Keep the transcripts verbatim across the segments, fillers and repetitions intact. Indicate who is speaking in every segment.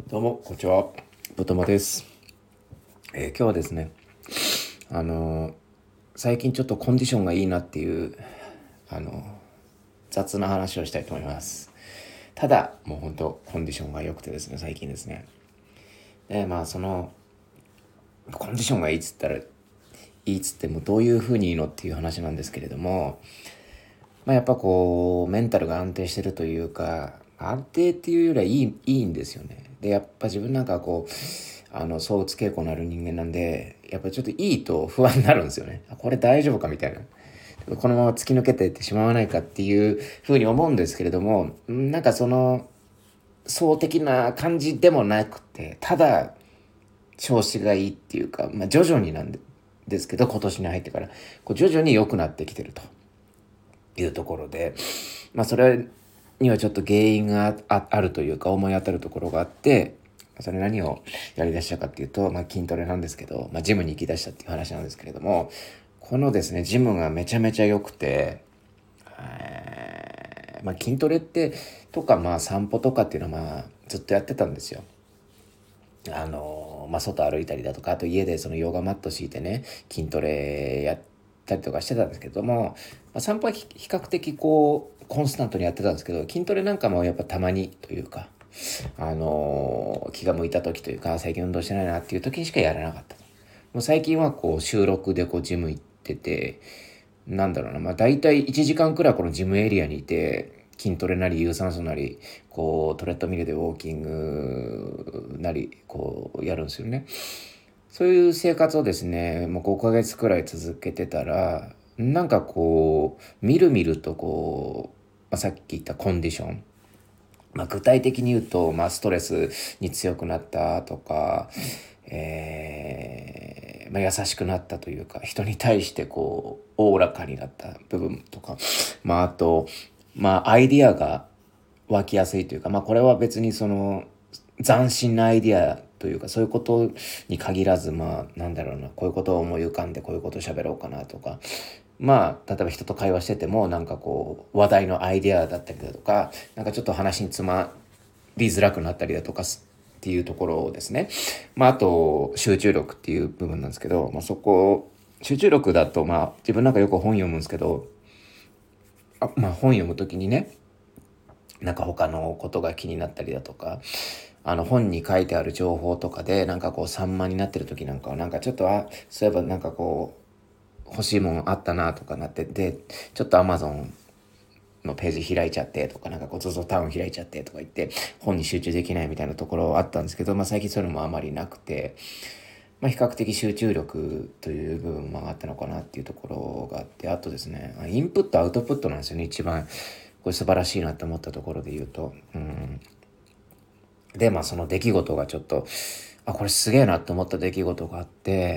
Speaker 1: どうもこんにちは、ぶとまです。えー今日はですね、あのー最近ちょっとコンディションがいいなっていうあのー雑な話をしたいと思います。ただもう本当コンディションが良くてですね、最近ですね。でまあそのコンディションがいいっつったらいいっつってもどういう風にいいのっていう話なんですけれども、まあ、やっぱこうメンタルが安定してるというか、安定っていうよりはいい、いいんですよね。でやっぱ自分なんかこうあの躁うつ傾向のある人間なんで、やっぱちょっといいと不安になるんですよね。これ大丈夫かみたいな、このまま突き抜けていってしまわないかっていうふうに思うんですけれども、なんかその層的な感じでもなくて、ただ調子がいいっていうか、まあ、徐々になんですけど、今年に入ってからこう徐々に良くなってきてるというところで、まあそれにはちょっと原因が あ, あるというか、思い当たるところがあって、それ何をやりだしたかっていうと、まあ、筋トレなんですけど、まあ、ジムに行きだしたっていう話なんですけれども、このですねジムがめちゃめちゃ良くて、えーまあ、筋トレってとか、まあ散歩とかっていうのはまあずっとやってたんですよ。あのまあ、外歩いたりだとか、あと家でそのヨガマット敷いてね筋トレやったりとかしてたんですけども、まあ、散歩は比較的こうコンスタントにやってたんですけど、筋トレなんかもやっぱたまにというか、あの気が向いた時というか、最近運動してないなっていう時にしかやらなかった。もう最近はこう週ろくでこうジム行ってて、なんだろうな、まあ大体いちじかんくらいこのジムエリアにいて、筋トレなり有酸素なりこうトレッドミルでウォーキングなりこうやるんですよね。そういう生活をですねもうごかげつくらい続けてたら、なんかこうみるみるとこう、まあ、さっき言ったコンディション、まあ、具体的に言うと、まあ、ストレスに強くなったとか、えーまあ、優しくなったというか、人に対してこうおおらかになった部分とか、まあ、あと、まあ、アイディアが湧きやすいというか、まあ、これは別にその斬新なアイディアというか、そういうことに限らず、まあなんだろうな、こういうことを思い浮かんでこういうことを喋ろうかなとか、まあ例えば人と会話しててもなんかこう話題のアイデアだったりだとか、なんかちょっと話に詰まりづらくなったりだとかっていうところですね。まああと集中力っていう部分なんですけど、まあ、そこ集中力だと、まあ自分なんかよく本読むんですけど、あまあ本読むときにね、なんか他のことが気になったりだとか、あの本に書いてある情報とかでなんかこう散漫になってる時なんかは、なんかちょっと、あそういえばなんかこう欲しいもんあったなとかなってで、ちょっとアマゾンのページ開いちゃってとか、なんかこう ゾゾ タウン開いちゃってとか言って本に集中できないみたいなところあったんですけど、まあ最近そういうのもあまりなくて、まあ比較的集中力という部分もあったのかなっていうところがあって、あとですね、インプットアウトプットなんですよね、一番これ素晴らしいなって思ったところで言うと、うん、でまあその出来事がちょっと、あこれすげえなって思った出来事があって、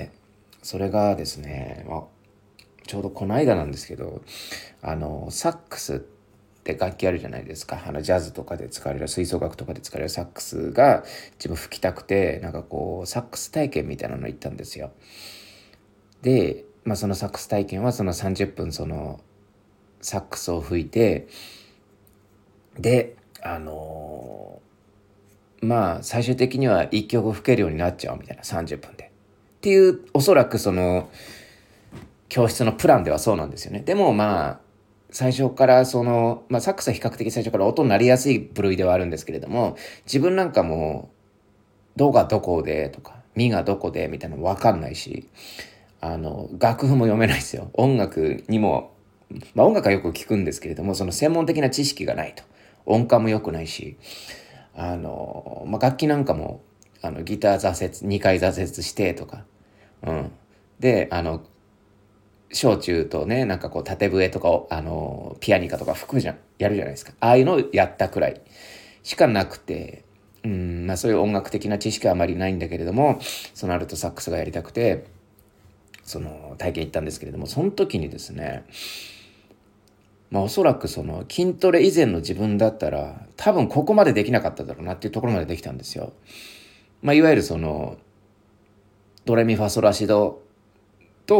Speaker 1: それがですね、まあ、ちょうどこの間なんですけど、あのサックスって楽器あるじゃないですか。あのジャズとかで使われる、吹奏楽とかで使われるサックスが自分吹きたくて、なんかこうサックス体験みたいなの行ったんですよ。で、まあ、そのサックス体験はそのさんじゅっぷんそのサックスを吹いて、であのまあ最終的にはいっきょく吹けるようになっちゃうみたいな、さんじゅっぷんでっていう、おそらくその教室のプランではそうなんですよね。でもまあ最初からその、まあ、サックスは比較的最初から音になりやすい部類ではあるんですけれども、自分なんかもドがどこでとかミがどこでみたいなの分かんないし、あの楽譜も読めないですよ。音楽にも、まあ音楽はよく聞くんですけれども、その専門的な知識がないと音感も良くないし、あの、まあ、楽器なんかもあのギター挫折にかい挫折してとか、うん、であの小中とね、なんかこう縦笛とかをあのピアニカとか吹くじゃんやるじゃないですか。ああいうのをやったくらいしかなくて、うん、まあそういう音楽的な知識はあまりないんだけれども、そのアルトサックスがやりたくてその体験行ったんですけれども、その時にですね、まあおそらくその筋トレ以前の自分だったら多分ここまでできなかっただろうなっていうところまでできたんですよ。まあいわゆるそのドレミファソラシドと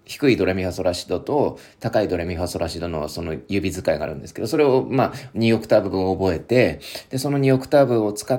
Speaker 1: 低いドレミファソラシドと高いドレミファソラシドのその指使いがあるんですけど、それをまあにオクターブ分覚えて、で、そのにオクターブを使って、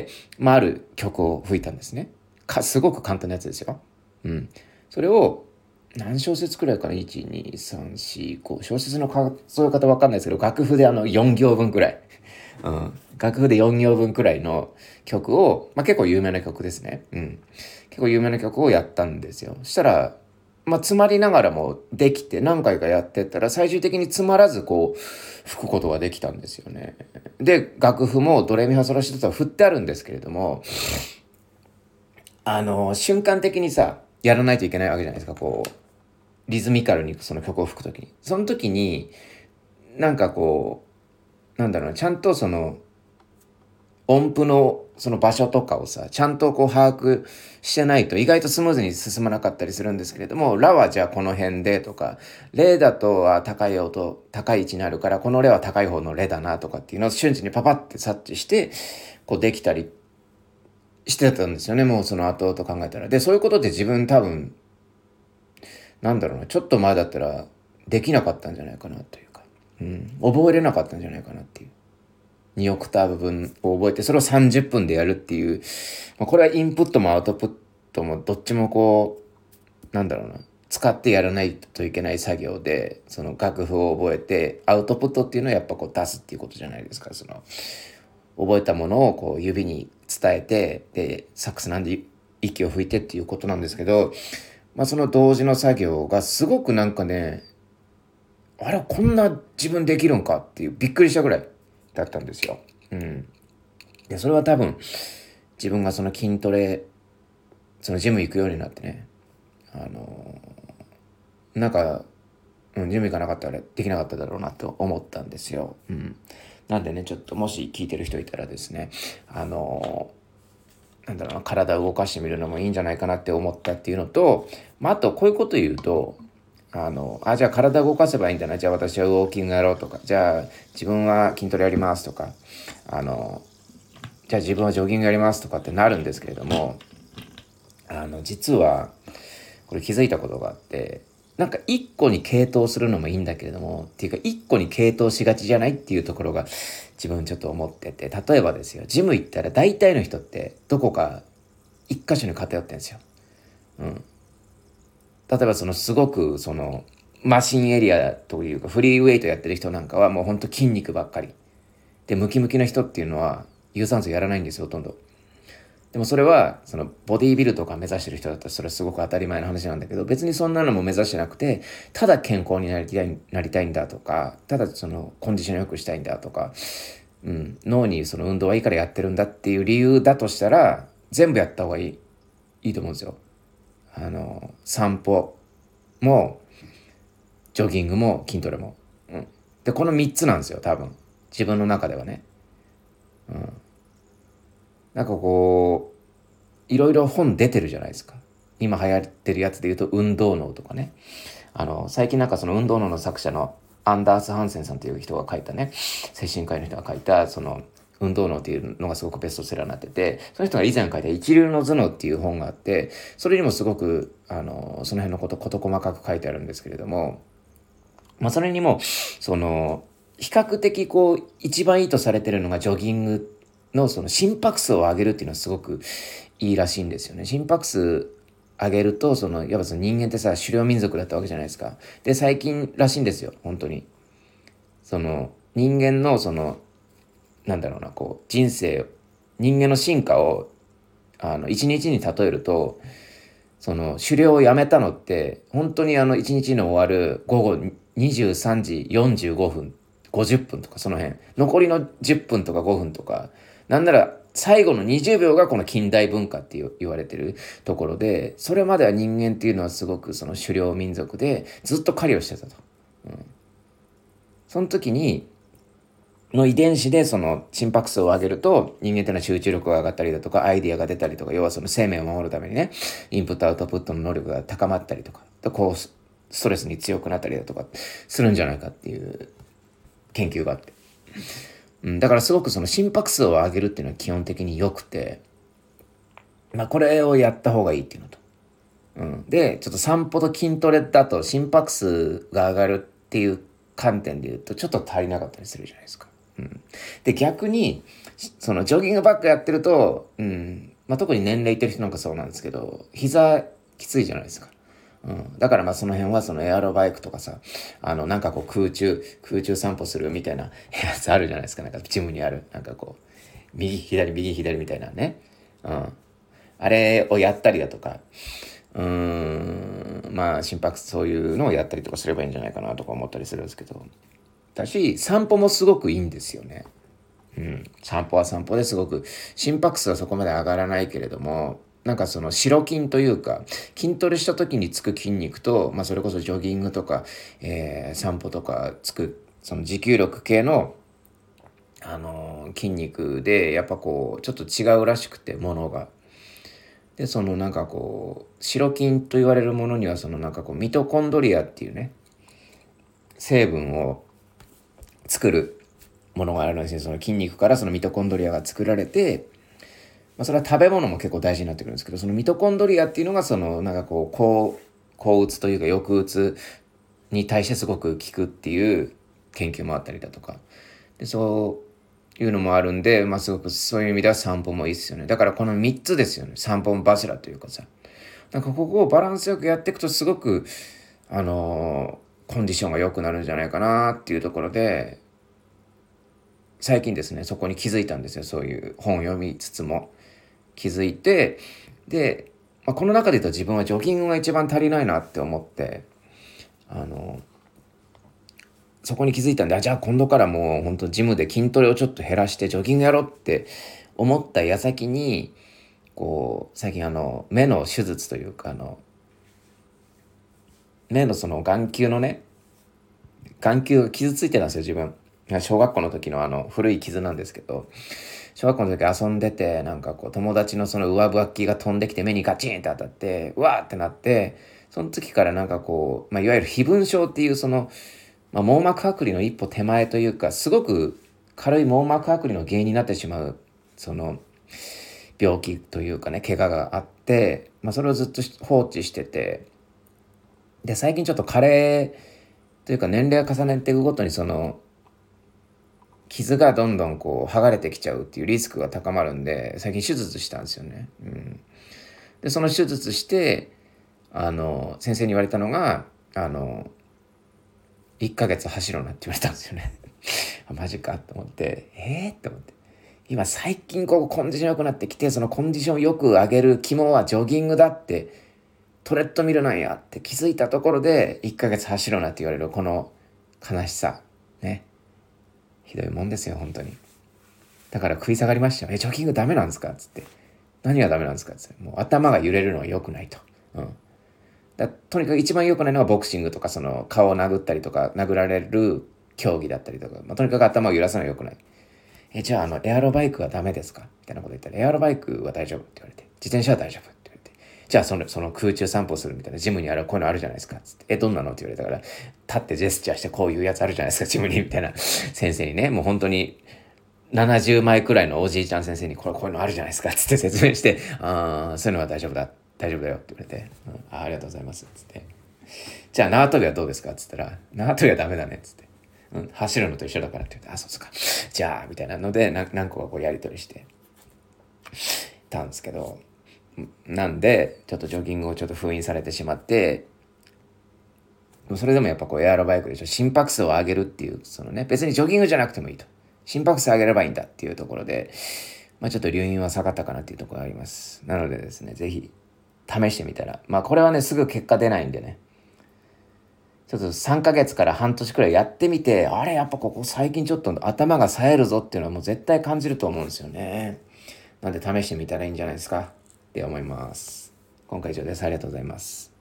Speaker 1: まあある曲を吹いたんですね。か、すごく簡単なやつですよ。うん。それを何小節くらいかな ?いち、に、さん、よん、ご。小節の数え方わかんないですけど、楽譜であのよん行分くらい。うん。楽譜でよん行分くらいの曲を、まあ結構有名な曲ですね。うん。結構有名な曲をやったんですよ。そしたら、まあ、詰まりながらもできて何回かやってったら最終的に詰まらずこう吹くことができたんですよね。で、楽譜もドレミファソラシドとは振ってあるんですけれども、あの、瞬間的にさ、やらないといけないわけじゃないですか、こう、リズミカルにその曲を吹くときに。その時に、なんかこう、なんだろうな、ちゃんとその、音符のその場所とかをさ、ちゃんとこう把握してないと意外とスムーズに進まなかったりするんですけれども、ラはじゃあこの辺でとか、レだとは高い音、高い位置になるから、このレは高い方のレだなとかっていうのを瞬時にパパって察知して、こうできたりしてたんですよね、もうその後々考えたら。で、そういうことって自分多分、なんだろうな、ちょっと前だったらできなかったんじゃないかなというか、うん、覚えれなかったんじゃないかなっていう。にオクターブ分を覚えて、それをさんじゅっぷんでやるっていう、まあ、これはインプットもアウトプットもどっちもこう、なんだろうな、使ってやらないといけない作業で、その楽譜を覚えて、アウトプットっていうのはやっぱこう出すっていうことじゃないですか。その、覚えたものをこう指に伝えて、で、サックスなんで息を吹いてっていうことなんですけど、まあその同時の作業がすごくなんかね、あれこんな自分できるんかっていうびっくりしたぐらいだったんですよ。うん。で、それは多分自分がその筋トレ、そのジム行くようになってね、あのー、なんか、うん、ジム行かなかったらできなかっただろうなと思ったんですよ。うん。なんでね、ちょっともし聞いてる人いたらですね、あのー、なんだろうな、体を動かしてみるのもいいんじゃないかなって思ったっていうのと、まあ、あとこういうこと言うと、あの、あ、じゃあ体動かせばいいんだな。じゃあ私はウォーキングやろうとか、じゃあ自分は筋トレやりますとか、あの、じゃあ自分はジョギングやりますとかってなるんですけれども、あの、実は、これ気づいたことがあって、なんか一個に傾倒するのもいいんだけれども、っていうか一個に傾倒しがちじゃないっていうところが自分ちょっと思ってて、例えばですよ、ジム行ったら大体の人ってどこか一箇所に偏ってんですよ。うん。例えばそのすごくそのマシンエリアというかフリーウェイトやってる人なんかはもうほんと筋肉ばっかり。で、ムキムキな人っていうのは有酸素やらないんですよ、ほとんど。でもそれは、そのボディービルとか目指してる人だったらそれはすごく当たり前の話なんだけど、別にそんなのも目指してなくて、ただ健康になりたい、なりたいんだとか、ただそのコンディション良くしたいんだとか、うん、脳にその運動はいいからやってるんだっていう理由だとしたら、全部やった方がいい、いいと思うんですよ。あの、散歩も、ジョギングも筋トレも。うん。で、このみっつなんですよ、多分。自分の中ではね。うん。なんかこう、いろいろ本出てるじゃないですか。今流行ってるやつで言うと、運動脳とかね。あの、最近なんかその運動脳の作者のアンダース・ハンセンさんという人が書いたね、精神科医の人が書いた、その、運動脳っていうのがすごくベストセラーになってて、その人が以前書いた一流の頭脳っていう本があって、それにもすごく、あの、その辺のこと事細かく書いてあるんですけれども、まあそれにも、その、比較的こう、一番いいとされてるのがジョギングのその心拍数を上げるっていうのはすごくいいらしいんですよね。心拍数上げると、その、やっぱその人間ってさ、狩猟民族だったわけじゃないですか。で、最近らしいんですよ、本当に。その、人間のその、なんだろうな、こう、人生、人間の進化を、あの、一日に例えると、その、狩猟をやめたのって、本当にあの、一日の終わる午後にじゅうさんじよんじゅうごふん、ごじゅっぷんとかその辺、残りのじゅっぷんとかごふんとか、なんなら最後のにじゅうびょうがこの近代文化って言われてるところで、それまでは人間っていうのはすごくその狩猟民族でずっと狩りをしてたと。うん、その時に、の遺伝子でその心拍数を上げると人間っていうのは集中力が上がったりだとかアイディアが出たりとか、要はその生命を守るためにね、インプットアウトプットの能力が高まったりとか、こうストレスに強くなったりだとかするんじゃないかっていう研究があって、うん、だからすごくその心拍数を上げるっていうのは基本的に良くて、まあこれをやった方がいいっていうのと、 うん。で、ちょっと散歩と筋トレだと心拍数が上がるっていう観点で言うとちょっと足りなかったりするじゃないですか。うん。で、逆に、そのジョギングばっかやってると、うん、まあ、特に年齢いってる人なんかそうなんですけど、膝きついじゃないですか。うん、だからまあその辺はそのエアロバイクとかさ、あのなんかこう空中、空中散歩するみたいなやつあるじゃないですか。なんかジムにある。なんかこう、右左右左みたいなね。うん。あれをやったりだとか、うーん、まあ心拍そういうのをやったりとかすればいいんじゃないかなとか思ったりするんですけど。だし、散歩もすごくいいんですよね。うん。散歩は散歩ですごく、心拍数はそこまで上がらないけれども、なんかその白筋というか、筋トレした時につく筋肉と、まあそれこそジョギングとか、えー、散歩とかつく、その持久力系の、あのー筋肉で、やっぱこう、ちょっと違うらしくて、ものが。で、そのなんかこう、白筋と言われるものには、そのなんかこう、ミトコンドリアっていうね、成分を作るものがあるんですね。その筋肉からそのミトコンドリアが作られて、まあ、それは食べ物も結構大事になってくるんですけど、そのミトコンドリアっていうのがそのなんかこう抗抗うつというか抑うつに対してすごく効くっていう研究もあったりだとかで、そういうのもあるんで、まあ、すごくそういう意味では散歩もいいですよね。だからこのみっつですよね。散歩も柱というかさ、なんかここをバランスよくやっていくとすごくあのー、コンディションが良くなるんじゃないかなっていうところで、最近ですねそこに気づいたんですよ。そういう本を読みつつも気づいて、で、まあ、この中で言うと自分はジョギングが一番足りないなって思って、あのそこに気づいたんで、あじゃあ今度からもう本当ジムで筋トレをちょっと減らしてジョギングやろうって思った矢先に、こう最近あの目の手術というか、あの目のその眼球のね眼球が傷ついてたんですよ自分。小学校の時のあの古い傷なんですけど、小学校の時遊んでて、なんかこう友達のその上履きが飛んできて目にガチンって当たって、うわーってなって、その時からなんかこう、まあ、いわゆる飛蚊症っていうその、まあ、網膜剥離の一歩手前というか、すごく軽い網膜剥離の原因になってしまう、その病気というかね、怪我があって、まあ、それをずっと放置してて、で、最近ちょっと加齢というか年齢を重ねていくごとにその、傷がどんどんこう剥がれてきちゃうっていうリスクが高まるんで、最近手術したんですよね。うん、でその手術してあの先生に言われたのが、あのいっかげつ走ろうなって言われたんですよね。マジかと思って、えーって思って、今最近こうコンディション良くなってきて、そのコンディションよく上げる肝はジョギングだって、トレッドミルなんやって気づいたところでいっかげつ走ろうなって言われるこの悲しさね、ひどいもんですよ本当に。だから食い下がりましたよ。え、ジョギングダメなんですかっつって。何がダメなんですかっつって。もう頭が揺れるのは良くないと。うん。だとにかく一番良くないのはボクシングとか、その顔を殴ったりとか、殴られる競技だったりとか、まあ、とにかく頭を揺らすのは良くない。え、じゃああの、エアロバイクはダメですかみたいなこと言ったら、エアロバイクは大丈夫って言われて、自転車は大丈夫って言われて、じゃあその、その空中散歩するみたいな、ジムにある、こういうのあるじゃないですかつって、え、どんなのって言われたから、立ってジェスチャーしてこういうやつあるじゃないですか、ジムに、みたいな先生にね、もう本当に、ななじゅうまいくらいのおじいちゃん先生に、これこういうのあるじゃないですかつって説明して、ああそういうのは大丈夫だ大丈夫だよって言われて、うん、あありがとうございますつって、じゃあ縄跳びはどうですかっつったら、縄跳びはダメだねっつって、うん、走るのと一緒だからって言って、あそうですか、じゃあみたいなので何何個かこうやり取りしてたんですけど、なんでちょっとジョギングをちょっと封印されてしまって、それでもやっぱこうエアロバイクでしょ、心拍数を上げるっていう、そのね、別にジョギングじゃなくてもいいと、心拍数上げればいいんだっていうところで、まあ、ちょっと留飲は下がったかなっていうところがあります。なのでですね、ぜひ試してみたら、まあこれはねすぐ結果出ないんでね、ちょっとさんかげつから半年くらいやってみて、あれやっぱここ最近ちょっと頭が冴えるぞっていうのはもう絶対感じると思うんですよね。なので試してみたらいいんじゃないですかって思います。今回以上です。ありがとうございます。